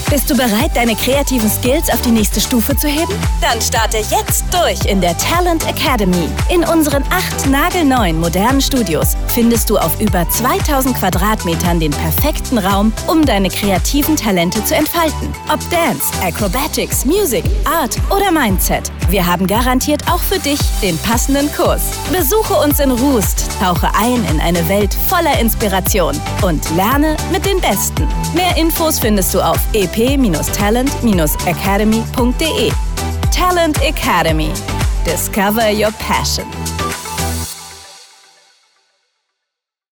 Bist du bereit, deine kreativen Skills auf die nächste Stufe zu heben? Dann starte jetzt durch in der Talent Academy. In unseren 8 nagelneuen modernen Studios findest du auf über 2000 Quadratmetern den perfekten Raum, um deine kreativen Talente zu entfalten. Ob Dance, Acrobatics, Music, Art oder Mindset. Wir haben garantiert auch für dich den passenden Kurs. Besuche uns in Rust, tauche ein in eine Welt voller Inspiration und lerne mit den Besten. Mehr Infos findest du auf ep-talent-academy.de. Talent Academy. Discover your passion.